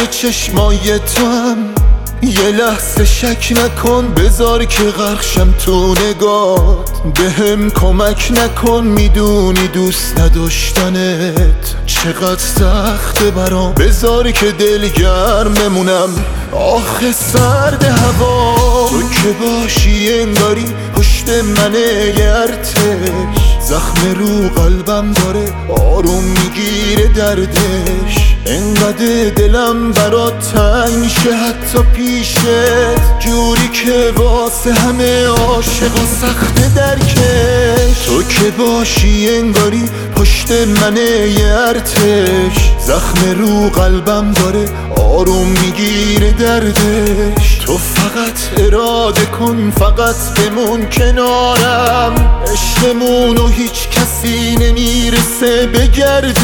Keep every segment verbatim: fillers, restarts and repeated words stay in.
چشمای تو هم یه لحظه شک نکن، بذار که غرقشم تو نگات. بهم کمک نکن، میدونی دوست نداشتنت چقدر سخته برام. بذار که دلگرم بمونم، آخه سرد هوا. تو که باشی انگاری پشت منه گرتش، زخم رو قلبم داره آروم میگیره دردش. انقدر دلم برات تنگ میشه حتی پیشت، جوری که واسه همه عاشقا سخت درکش. تو که باشی انگاری پشت منه ارتش، زخم رو قلبم داره آروم میگیره دردش. تو فقط اراده کن، فقط بمون کنارم، عشقمونو هیچ کسی نمیرسه بگردش.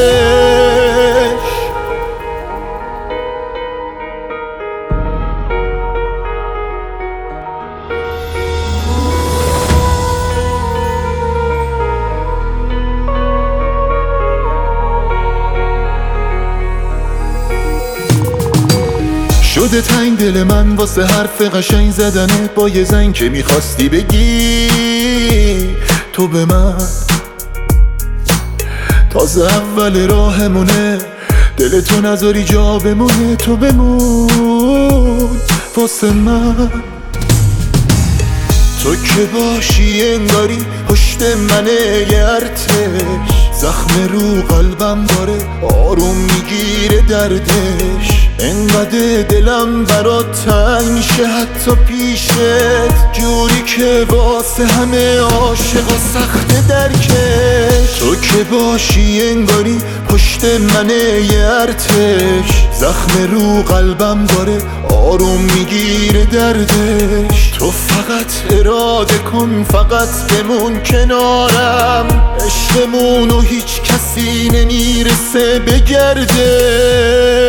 شده تنگ دل من واسه حرف قشنگ زدنه با یه زنگ که میخواستی بگی تو به من. تازه اول راهمونه، دل تو نذاری جا بمونه، تو بمون واسه من. تو که باشی انگاری پشت منه گرتش، زخم رو قلبم داره آروم میگیره دردش. انقدر دلم برات تنگ میشه حتی پیشت، جوری که واسه همه عاشقا سخت درکش. تو که باشی انگاری پشت منه ارتش، زخم رو قلبم داره آروم میگیره دردش. تو فقط اراده کن، فقط بمون کنارم، عشقمونو هیچ کسی نمیرسه بگرده.